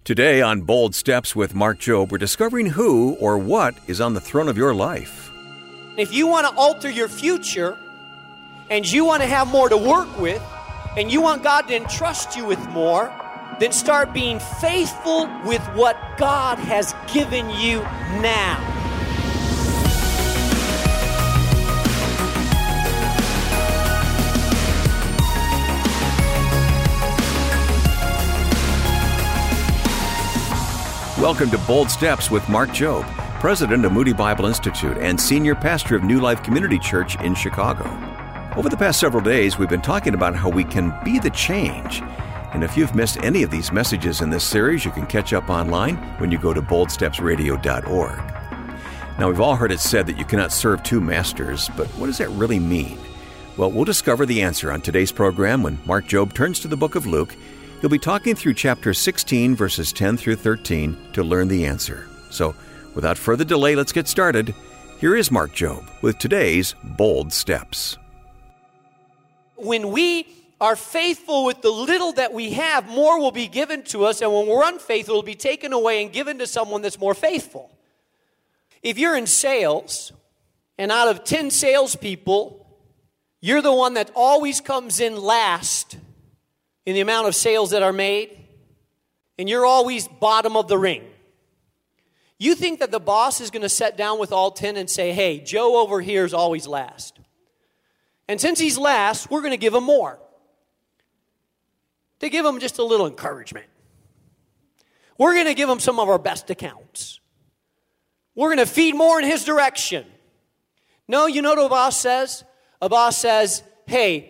Today on Bold Steps with Mark Jobe, we're discovering who or what is on the throne of your life. If you want to alter your future, and you want to have more to work with, and you want God to entrust you with more, then start being faithful with what God has given you now. Welcome to Bold Steps with Mark Jobe, President of Moody Bible Institute and Senior Pastor of New Life Community Church in Chicago. Over the past several days, we've been talking about how we can be the change. And if you've missed any of these messages in this series, you can catch up online when you go to boldstepsradio.org. Now, we've all heard it said that you cannot serve two masters, but what does that really mean? Well, we'll discover the answer on today's program when Mark Jobe turns to the book of Luke. He'll be talking through chapter 16, verses 10 through 13 to learn the answer. So, without further delay, let's get started. Here is Mark Jobe with today's Bold Steps. When we are faithful with the little that we have, more will be given to us, and when we're unfaithful, it will be taken away and given to someone that's more faithful. If you're in sales, and out of 10 salespeople, you're the one that always comes in last in the amount of sales that are made, and you're always bottom of the ring. You think that the boss is going to sit down with all 10 and say, hey, Joe over here is always last. And since he's last, we're going to give him more. To give him just a little encouragement. We're going to give him some of our best accounts. We're going to feed more in his direction. No, you know what a boss says? A boss says, hey,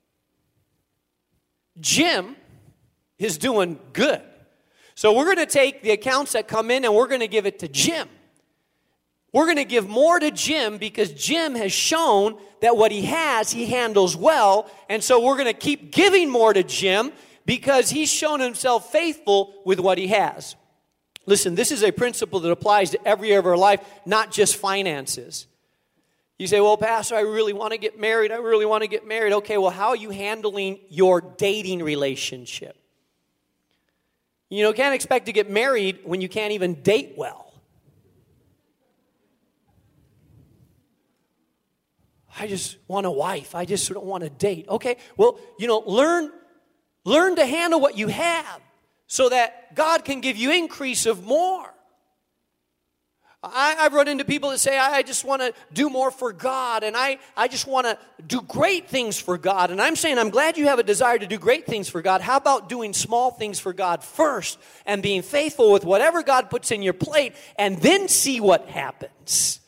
Jim is doing good. So we're going to take the accounts that come in and we're going to give it to Jim. We're going to give more to Jim because Jim has shown that what he has, he handles well. And so we're going to keep giving more to Jim because he's shown himself faithful with what he has. Listen, this is a principle that applies to every area of our life, not just finances. You say, well, Pastor, I really want to get married. Okay, well, how are you handling your dating relationship? You can't expect to get married when you can't even date well. I just want a wife. I just don't want to date. Okay, well, learn to handle what you have so that God can give you increase of more. I've run into people that say, I just want to do more for God, and I just want to do great things for God. And I'm saying, I'm glad you have a desire to do great things for God. How about doing small things for God first and being faithful with whatever God puts in your plate and then see what happens?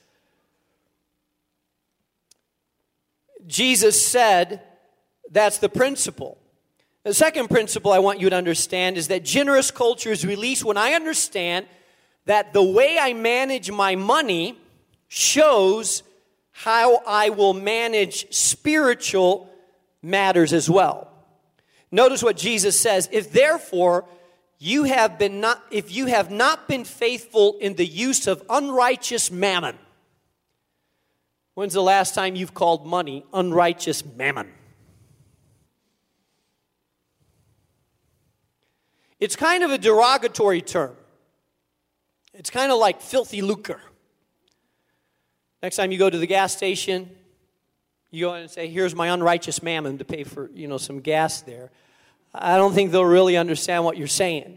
Jesus said that's the principle. The second principle I want you to understand is that generous culture is released when I understand that the way I manage my money shows how I will manage spiritual matters as well. Notice what Jesus says, if you have not been faithful in the use of unrighteous mammon. When's the last time you've called money unrighteous mammon? It's kind of a derogatory term. It's kind of like filthy lucre. Next time you go to the gas station, you go in and say, here's my unrighteous mammon to pay for, some gas there. I don't think they'll really understand what you're saying.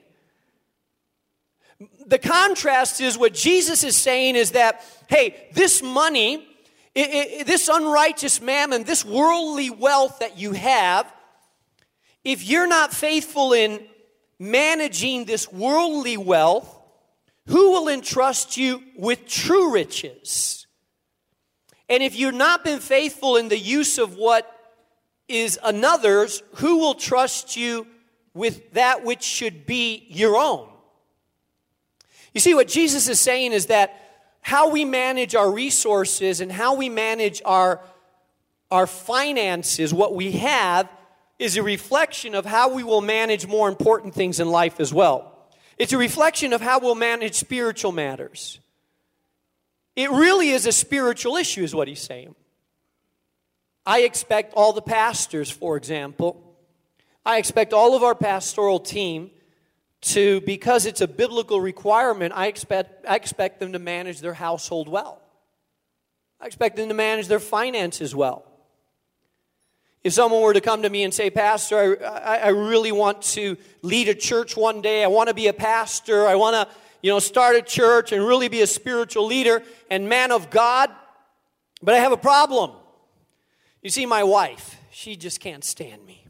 The contrast is what Jesus is saying is that, hey, this money, this unrighteous mammon, this worldly wealth that you have, if you're not faithful in managing this worldly wealth, who will entrust you with true riches? And if you've not been faithful in the use of what is another's, who will trust you with that which should be your own? You see, what Jesus is saying is that how we manage our resources and how we manage our finances, what we have, is a reflection of how we will manage more important things in life as well. It's a reflection of how we'll manage spiritual matters. It really is a spiritual issue, is what he's saying. I expect all the pastors, for example, I expect all of our pastoral team because it's a biblical requirement, I expect them to manage their household well. I expect them to manage their finances well. If someone were to come to me and say, Pastor, I really want to lead a church one day. I want to be a pastor. I want to, start a church and really be a spiritual leader and man of God. But I have a problem. You see, my wife, she just can't stand me.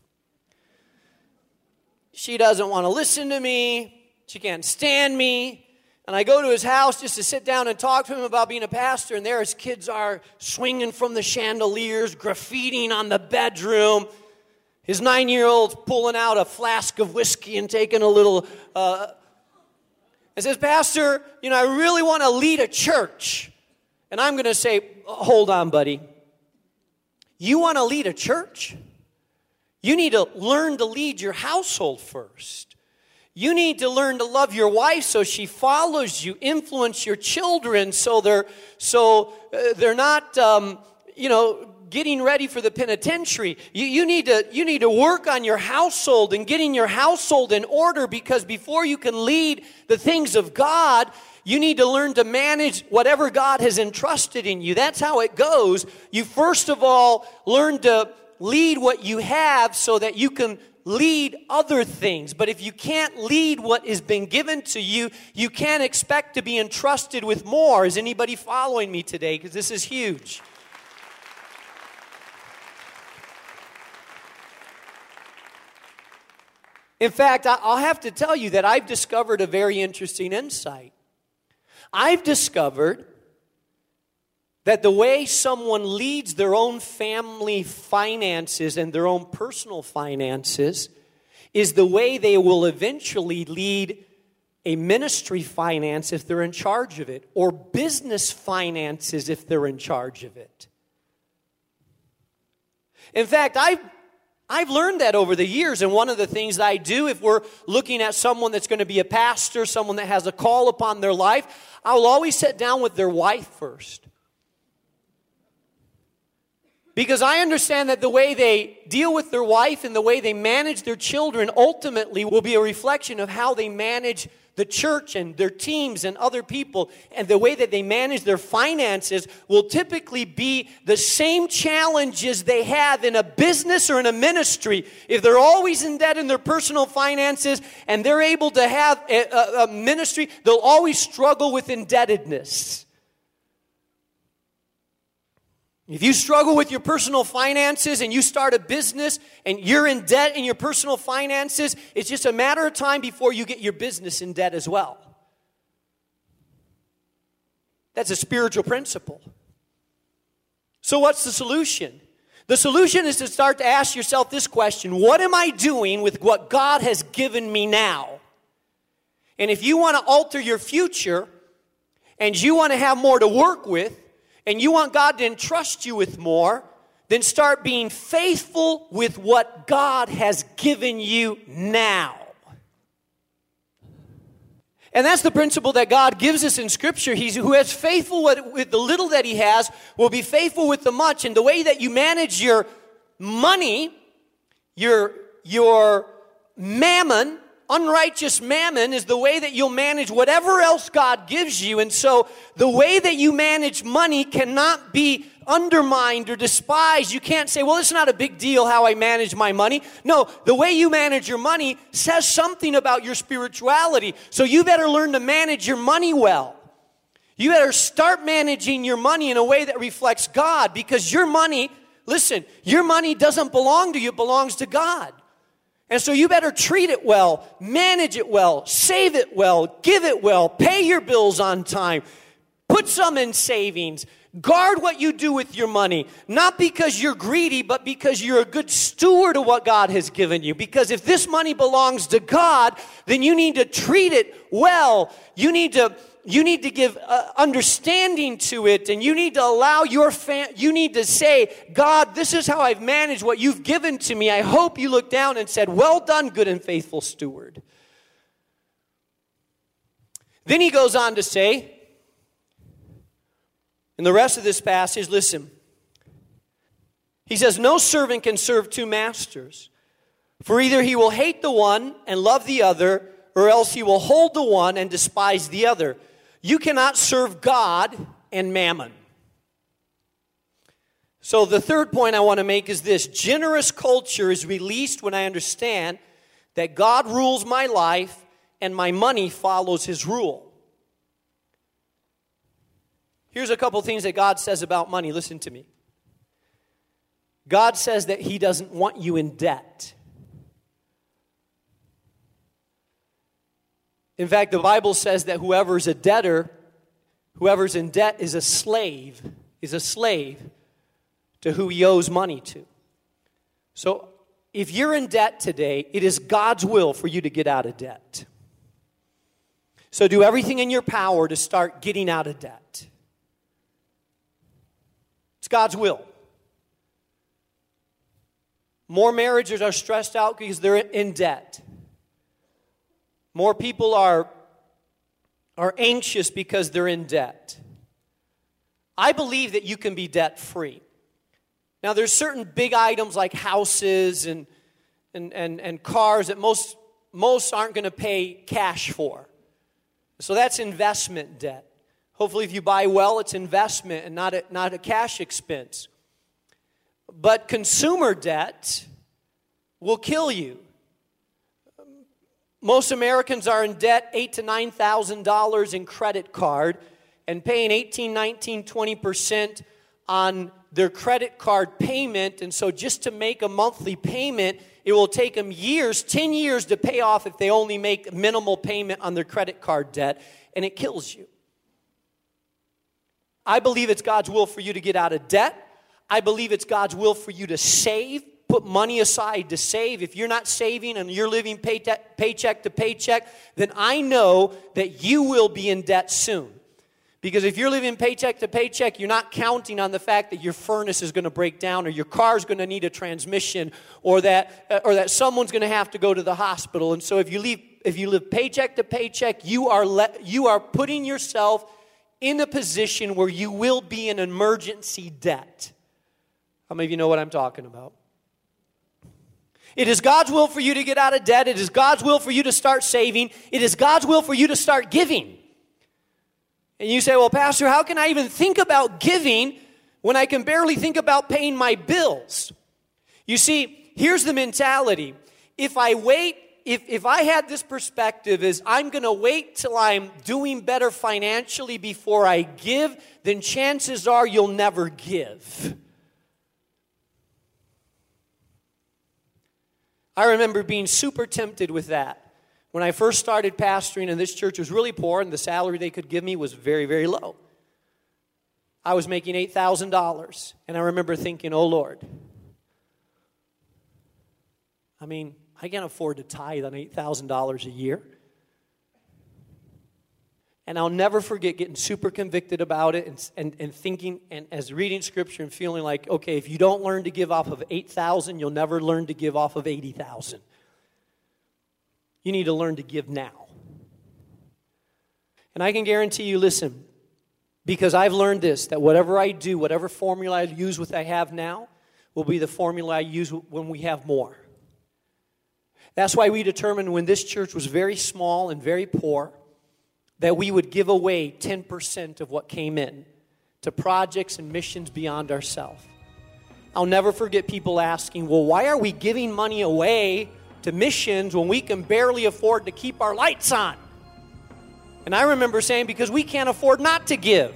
She doesn't want to listen to me. She can't stand me. And I go to his house just to sit down and talk to him about being a pastor, and there his kids are swinging from the chandeliers, graffitiing on the bedroom. His 9-year-old's pulling out a flask of whiskey and taking a little... and says, Pastor, I really want to lead a church. And I'm going to say, hold on, buddy. You want to lead a church? You need to learn to lead your household first. You need to learn to love your wife so she follows you, influence your children so they're not getting ready for the penitentiary. You need to work on your household and getting your household in order, because before you can lead the things of God, you need to learn to manage whatever God has entrusted in you. That's how it goes. You first of all learn to lead what you have so that you can lead other things. But if you can't lead what has been given to you, you can't expect to be entrusted with more. Is anybody following me today? Because this is huge. In fact, I'll have to tell you that I've discovered a very interesting insight. I've discovered that the way someone leads their own family finances and their own personal finances is the way they will eventually lead a ministry finance if they're in charge of it, or business finances if they're in charge of it. In fact, I've learned that over the years, and one of the things that I do if we're looking at someone that's going to be a pastor, someone that has a call upon their life, I'll always sit down with their wife first. Because I understand that the way they deal with their wife and the way they manage their children ultimately will be a reflection of how they manage the church and their teams and other people. And the way that they manage their finances will typically be the same challenges they have in a business or in a ministry. If they're always in debt in their personal finances and they're able to have a ministry, they'll always struggle with indebtedness. If you struggle with your personal finances and you start a business and you're in debt in your personal finances, it's just a matter of time before you get your business in debt as well. That's a spiritual principle. So what's the solution? The solution is to start to ask yourself this question: what am I doing with what God has given me now? And if you want to alter your future and you want to have more to work with, and you want God to entrust you with more, then start being faithful with what God has given you now. And that's the principle that God gives us in Scripture. Who has faithful with the little that he has will be faithful with the much. And the way that you manage your money, your mammon, unrighteous mammon, is the way that you'll manage whatever else God gives you. And so the way that you manage money cannot be undermined or despised. You can't say, well, it's not a big deal how I manage my money. No, the way you manage your money says something about your spirituality. So you better learn to manage your money well. You better start managing your money in a way that reflects God, because your money, listen, your money doesn't belong to you, it belongs to God. And so you better treat it well, manage it well, save it well, give it well, pay your bills on time, put some in savings, guard what you do with your money, not because you're greedy, but because you're a good steward of what God has given you. Because if this money belongs to God, then you need to treat it well. You need to give understanding to it, and you need to allow you need to say, God, this is how I've managed what you've given to me. I hope you looked down and said, well done, good and faithful steward. Then he goes on to say, in the rest of this passage, listen. He says, no servant can serve two masters, for either he will hate the one and love the other, or else he will hold the one and despise the other. You cannot serve God and mammon. So the third point I want to make is this. Generous culture is released when I understand that God rules my life and my money follows his rule. Here's a couple things that God says about money. Listen to me. God says that he doesn't want you in debt. In fact, the Bible says that whoever's a debtor, whoever's in debt is a slave to who he owes money to. So if you're in debt today, it is God's will for you to get out of debt. So do everything in your power to start getting out of debt. It's God's will. More marriages are stressed out because they're in debt. More people are anxious because they're in debt. I believe that you can be debt-free. Now, there's certain big items like houses and cars that most aren't going to pay cash for. So that's investment debt. Hopefully, if you buy well, it's investment and not a cash expense. But consumer debt will kill you. Most Americans are in debt $8,000 to $9,000 in credit card and paying 18, 19, 20% on their credit card payment. And so just to make a monthly payment, it will take them years, 10 years to pay off if they only make minimal payment on their credit card debt, and it kills you. I believe it's God's will for you to get out of debt. I believe it's God's will for you to save, put money aside to save. If you're not saving and you're living paycheck to paycheck, then I know that you will be in debt soon. Because if you're living paycheck to paycheck, you're not counting on the fact that your furnace is going to break down or your car's going to need a transmission or that someone's going to have to go to the hospital. And so if you live paycheck to paycheck, you are putting yourself in a position where you will be in emergency debt. How many of you know what I'm talking about? It is God's will for you to get out of debt. It is God's will for you to start saving. It is God's will for you to start giving. And you say, well, Pastor, how can I even think about giving when I can barely think about paying my bills? You see, here's the mentality. If I had this perspective is I'm going to wait till I'm doing better financially before I give, then chances are you'll never give. I remember being super tempted with that. When I first started pastoring and this church was really poor and the salary they could give me was very, very low. I was making $8,000 and I remember thinking, oh Lord, I can't afford to tithe on $8,000 a year. And I'll never forget getting super convicted about it and thinking and as reading scripture and feeling like, okay, if you don't learn to give off of $8,000, you'll never learn to give off of $80,000. You need to learn to give now. And I can guarantee you, listen, because I've learned this, that whatever I do, whatever formula I use with I have now, will be the formula I use when we have more. That's why we determined when this church was very small and very poor, that we would give away 10% of what came in to projects and missions beyond ourselves. I'll never forget people asking, well, why are we giving money away to missions when we can barely afford to keep our lights on? And I remember saying, because we can't afford not to give.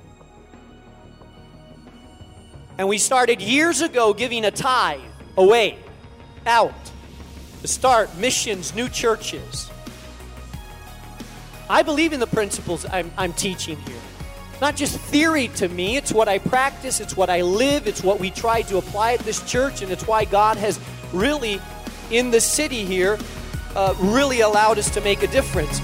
And we started years ago giving a tithe away, out, to start missions, new churches. I believe in the principles I'm teaching here. Not just theory to me, it's what I practice, it's what I live, it's what we try to apply at this church, and it's why God has really, in the city here, really allowed us to make a difference.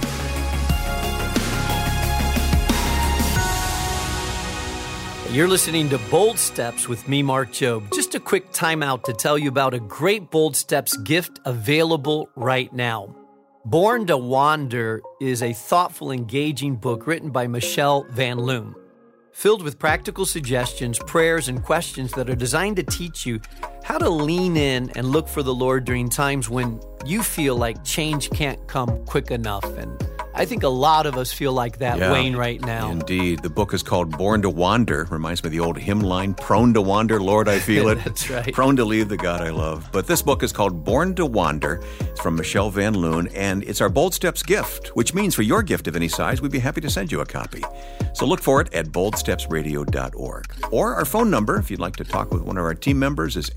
You're listening to Bold Steps with me, Mark Jobe. Just a quick timeout to tell you about a great Bold Steps gift available right now. Born to Wander is a thoughtful, engaging book written by Michelle Van Loon. filled with practical suggestions, prayers, and questions that are designed to teach you how to lean in and look for the Lord during times when you feel like change can't come quick enough. And I think a lot of us feel like that, Wayne, right now. Indeed. The book is called Born to Wander. Reminds me of the old hymn line, prone to wander, Lord, I feel it. That's right. Prone to leave the God I love. But this book is called Born to Wander. It's from Michelle Van Loon, and it's our Bold Steps gift, which means for your gift of any size, we'd be happy to send you a copy. So look for it at boldstepsradio.org. Or our phone number, if you'd like to talk with one of our team members, is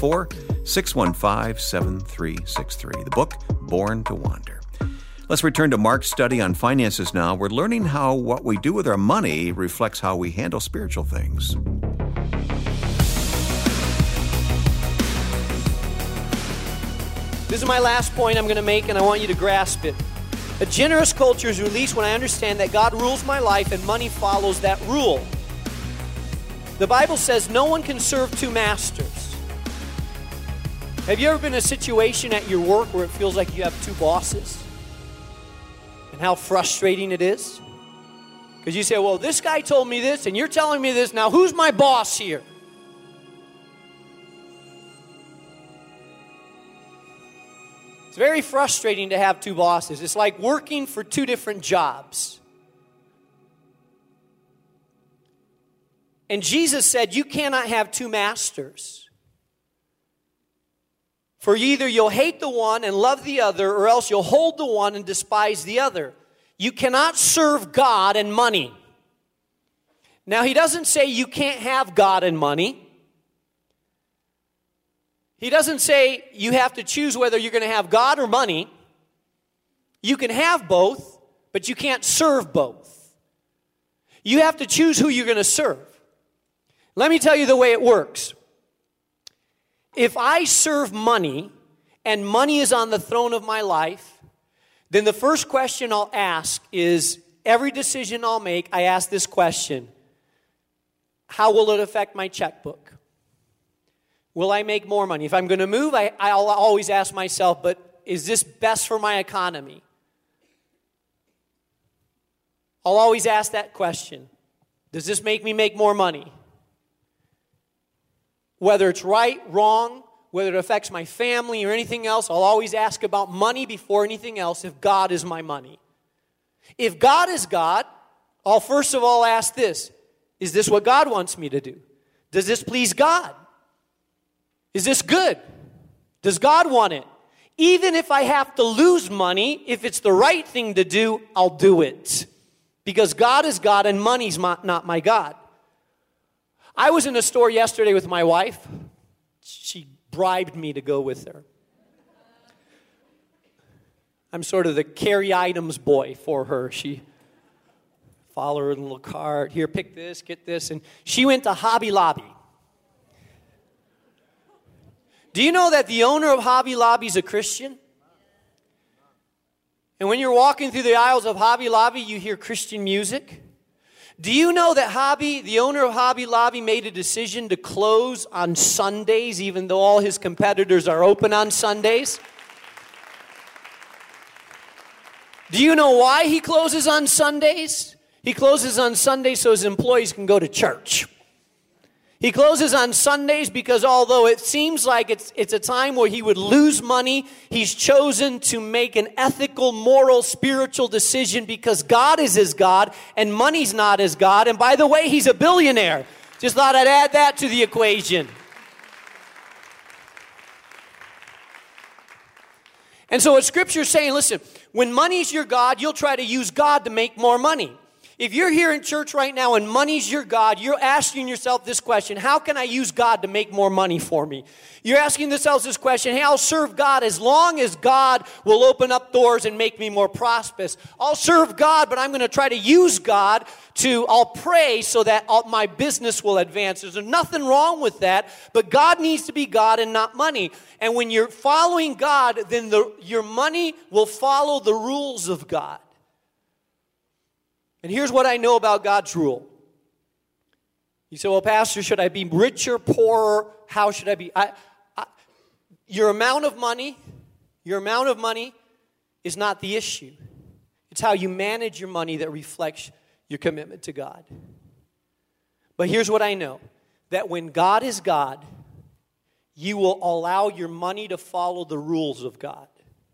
844-615-7363. The book, Born to Wander. Let's return to Mark's study on finances now. We're learning how what we do with our money reflects how we handle spiritual things. This is my last point I'm going to make, and I want you to grasp it. A generous culture is released when I understand that God rules my life and money follows that rule. The Bible says no one can serve two masters. Have you ever been in a situation at your work where it feels like you have two bosses? And how frustrating it is? Because you say, well, this guy told me this, and you're telling me this. Now, who's my boss here? It's very frustrating to have two bosses. It's like working for two different jobs. And Jesus said, you cannot have two masters. For either you'll hate the one and love the other, or else you'll hold the one and despise the other. You cannot serve God and money. Now, he doesn't say you can't have God and money. He doesn't say you have to choose whether you're going to have God or money. You can have both, but you can't serve both. You have to choose who you're going to serve. Let me tell you the way it works. If I serve money, and money is on the throne of my life, then the first question I'll ask is, every decision I'll make, I ask this question: how will it affect my checkbook? Will I make more money? If I'm going to move, I'll always ask myself, but is this best for my economy? I'll always ask that question. Does this make me make more money? Whether it's right, wrong, whether it affects my family or anything else, I'll always ask about money before anything else if God is my money. If God is God, I'll first of all ask this: is this what God wants me to do? Does this please God? Is this good? Does God want it? Even if I have to lose money, if it's the right thing to do, I'll do it. Because God is God and money's not my God. I was in a store yesterday with my wife. She bribed me to go with her. I'm sort of the carry items boy for her. She followed her in a little cart. Here, pick this, get this. And she went to Hobby Lobby. Do you know that the owner of Hobby Lobby is a Christian? And when you're walking through the aisles of Hobby Lobby, you hear Christian music. Do you know that the owner of Hobby Lobby made a decision to close on Sundays, even though all his competitors are open on Sundays? Do you know why he closes on Sundays? He closes on Sundays so his employees can go to church. He closes on Sundays because although it seems like it's a time where he would lose money, he's chosen to make an ethical, moral, spiritual decision because God is his God and money's not his God. And by the way, he's a billionaire. Just thought I'd add that to the equation. And so what Scripture's saying, listen, when money's your God, you'll try to use God to make more money. If you're here in church right now and money's your God, you're asking yourself this question: how can I use God to make more money for me? You're asking yourself this question: hey, I'll serve God as long as God will open up doors and make me more prosperous. I'll serve God, but I'm going to try to use God I'll pray so that my business will advance. There's nothing wrong with that, but God needs to be God and not money. And when you're following God, then your money will follow the rules of God. And here's what I know about God's rule. You say, well, Pastor, should I be richer, poorer? How should I be? Your amount of money is not the issue. It's how you manage your money that reflects your commitment to God. But here's what I know, that when God is God, you will allow your money to follow the rules of God.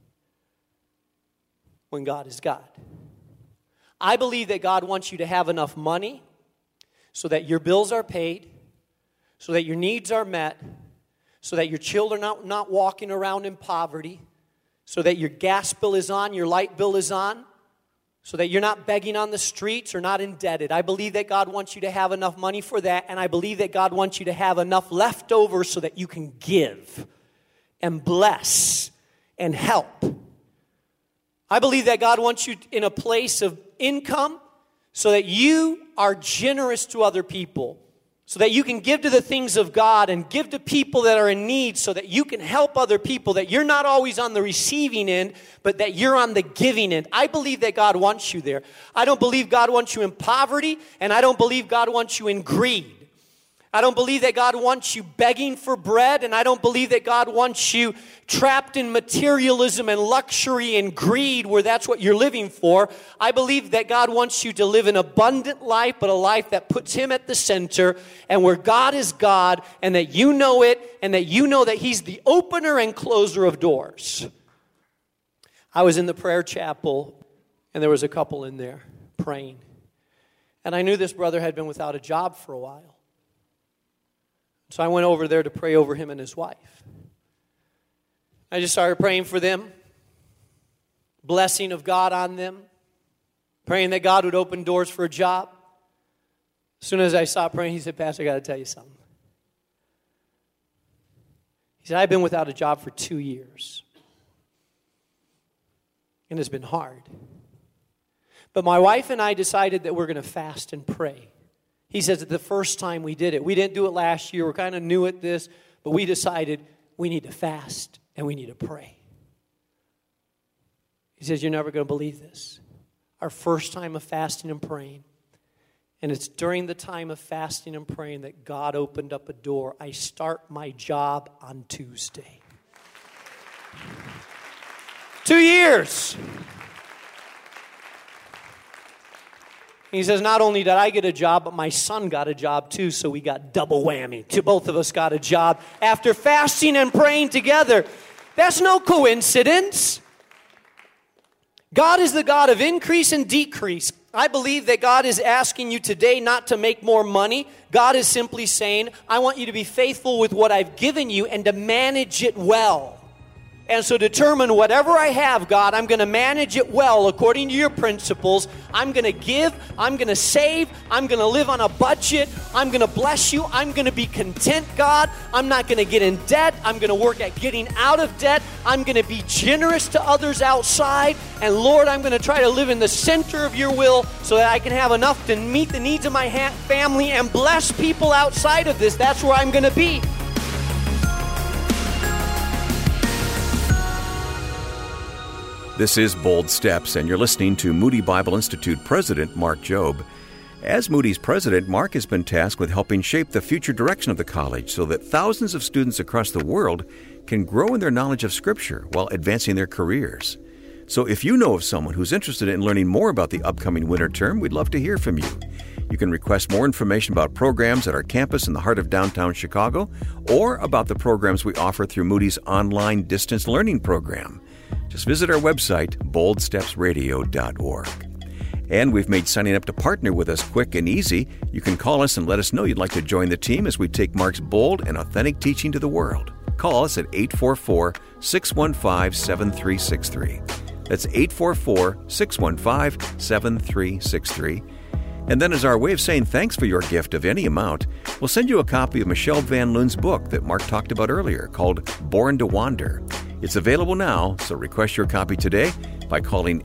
When God is God. I believe that God wants you to have enough money so that your bills are paid, so that your needs are met, so that your children are not walking around in poverty, so that your gas bill is on, your light bill is on, so that you're not begging on the streets or not indebted. I believe that God wants you to have enough money for that, and I believe that God wants you to have enough left over so that you can give and bless and help. I believe that God wants you in a place of income so that you are generous to other people, so that you can give to the things of God and give to people that are in need, so that you can help other people, that you're not always on the receiving end, but that you're on the giving end. I believe that God wants you there. I don't believe God wants you in poverty, and I don't believe God wants you in greed. I don't believe that God wants you begging for bread, and I don't believe that God wants you trapped in materialism and luxury and greed where that's what you're living for. I believe that God wants you to live an abundant life, but a life that puts Him at the center and where God is God, and that you know it, and that you know that He's the opener and closer of doors. I was in the prayer chapel, and there was a couple in there praying. And I knew this brother had been without a job for a while. So I went over there to pray over him and his wife. I just started praying for them, blessing of God on them, praying that God would open doors for a job. As soon as I stopped praying, he said, "Pastor, I got to tell you something." He said, "I've been without a job for 2 years. And it's been hard. But my wife and I decided that we're going to fast and pray." He says that the first time we did it, we didn't do it last year, we're kind of new at this, but we decided we need to fast and we need to pray. He says, "You're never going to believe this. Our first time of fasting and praying, and it's during the time of fasting and praying that God opened up a door. I start my job on Tuesday." 2 years. He says, "Not only did I get a job, but my son got a job too, so we got double whammy. Both of us got a job after fasting and praying together." That's no coincidence. God is the God of increase and decrease. I believe that God is asking you today not to make more money. God is simply saying, "I want you to be faithful with what I've given you and to manage it well. And so determine whatever I have, God, I'm going to manage it well according to your principles. I'm going to give. I'm going to save. I'm going to live on a budget. I'm going to bless you. I'm going to be content, God. I'm not going to get in debt. I'm going to work at getting out of debt. I'm going to be generous to others outside. And Lord, I'm going to try to live in the center of your will so that I can have enough to meet the needs of my family and bless people outside of this. That's where I'm going to be." This is Bold Steps, and you're listening to Moody Bible Institute President Mark Jobe. As Moody's president, Mark has been tasked with helping shape the future direction of the college so that thousands of students across the world can grow in their knowledge of Scripture while advancing their careers. So if you know of someone who's interested in learning more about the upcoming winter term, we'd love to hear from you. You can request more information about programs at our campus in the heart of downtown Chicago, or about the programs we offer through Moody's online distance learning program. Just visit our website, boldstepsradio.org. And we've made signing up to partner with us quick and easy. You can call us and let us know you'd like to join the team as we take Mark's bold and authentic teaching to the world. Call us at 844-615-7363. That's 844-615-7363. And then as our way of saying thanks for your gift of any amount, we'll send you a copy of Michelle Van Loon's book that Mark talked about earlier called Born to Wander. It's available now, so request your copy today by calling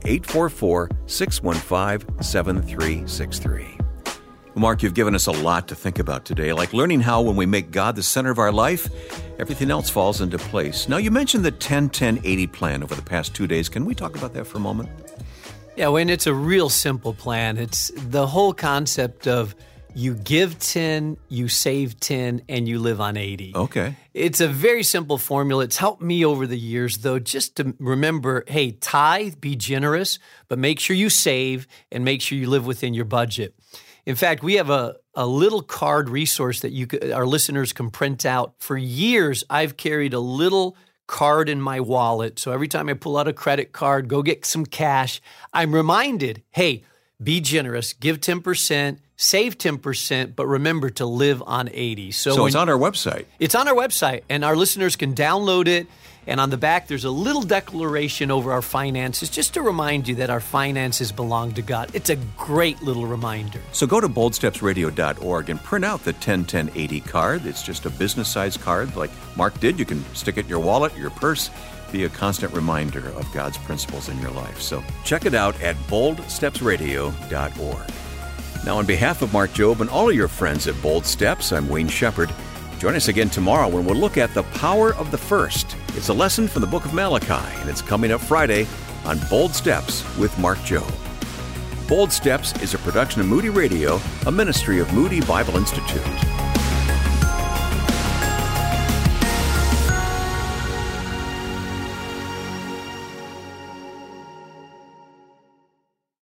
844-615-7363. Mark, you've given us a lot to think about today, like learning how when we make God the center of our life, everything else falls into place. Now, you mentioned the 10-10-80 plan over the past 2 days. Can we talk about that for a moment? Yeah, when it's a real simple plan. It's the whole concept of you give 10, you save 10, and you live on 80. Okay. It's a very simple formula. It's helped me over the years, though, just to remember, hey, tithe, be generous, but make sure you save and make sure you live within your budget. In fact, we have a a little card resource that our listeners can print out. For years, I've carried a little card in my wallet. So every time I pull out a credit card, go get some cash, I'm reminded, hey, be generous, give 10%, save 10%, but remember to live on 80. So it's on our website. It's on our website, and our listeners can download it. And on the back, there's a little declaration over our finances, just to remind you that our finances belong to God. It's a great little reminder. So go to boldstepsradio.org and print out the 10-10-80 card. It's just a business-sized card like Mark did. You can stick it in your wallet, your purse, be a constant reminder of God's principles in your life. So check it out at boldstepsradio.org. Now, on behalf of Mark Jobe and all of your friends at Bold Steps, I'm Wayne Shepherd. Join us again tomorrow when we'll look at the power of the first. It's a lesson from the book of Malachi, and it's coming up Friday on Bold Steps with Mark Jobe. Bold Steps is a production of Moody Radio, a ministry of Moody Bible Institute.